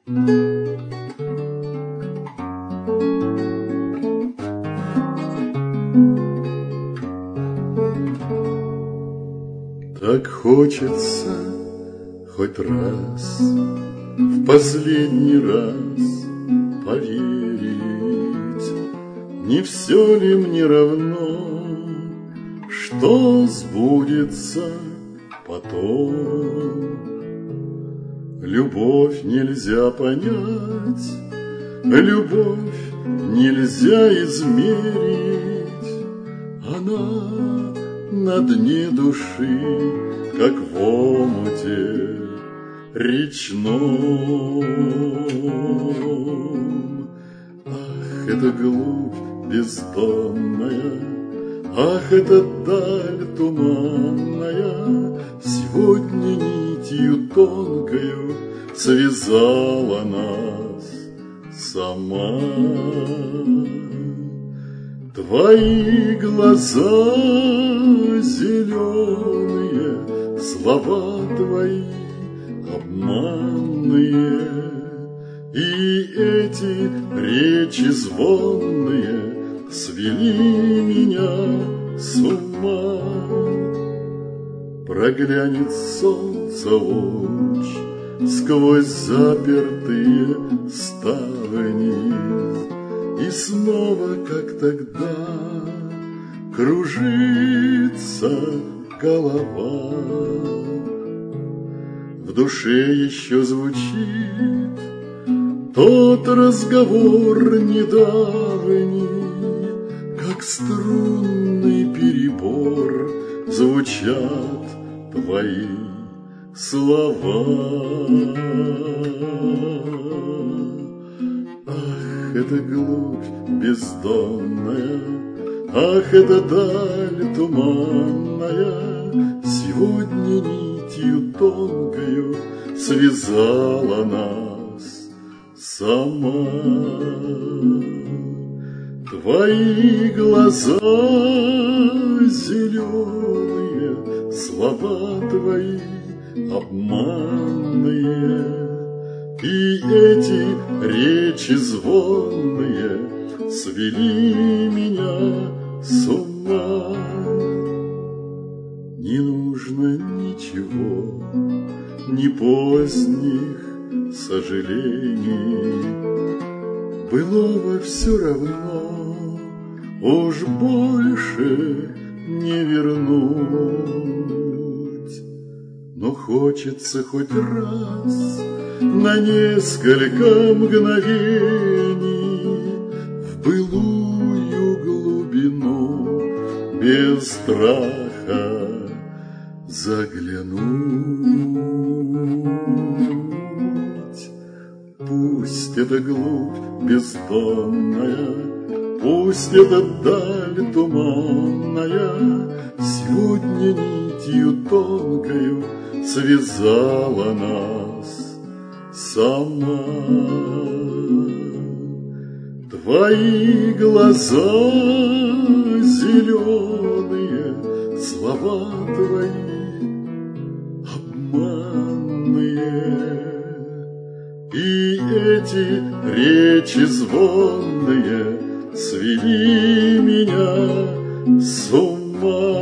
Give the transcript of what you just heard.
Так хочется хоть раз, в последний раз поверить, не все ли мне равно, что сбудется потом. Любовь нельзя понять, любовь нельзя измерить, она на дне души, как в омуте речном. Ах, эта глубь бездонная, ах, эта даль туманная, сегодня нитью тонкою связала нас сама. Твои глаза зеленые, слова твои обманные, и эти речи звонные свели меня с ума. Проглянет солнце луч сквозь запертые ставни, и снова, как тогда, кружится голова. В душе еще звучит тот разговор недавний, как струнный перебор звучат твои слова. Ах, эта глубь бездонная, ах, эта даль туманная, сегодня нитью тонкою связала нас сама. Твои глаза зеленые, слова твои обманные, и эти речи звонные свели меня с ума. Не нужно ничего, ни поздних сожалений, былого все равно уж больше не вернуть. Но хочется хоть раз на несколько мгновений в былую глубину без страха заглянуть. Пусть эта глубь бездонная, пусть эта даль туманная сегодня нитью тонкою связала нас сама. Твои глаза зеленые, слова твои обманные, и эти речи звонные свели меня с ума.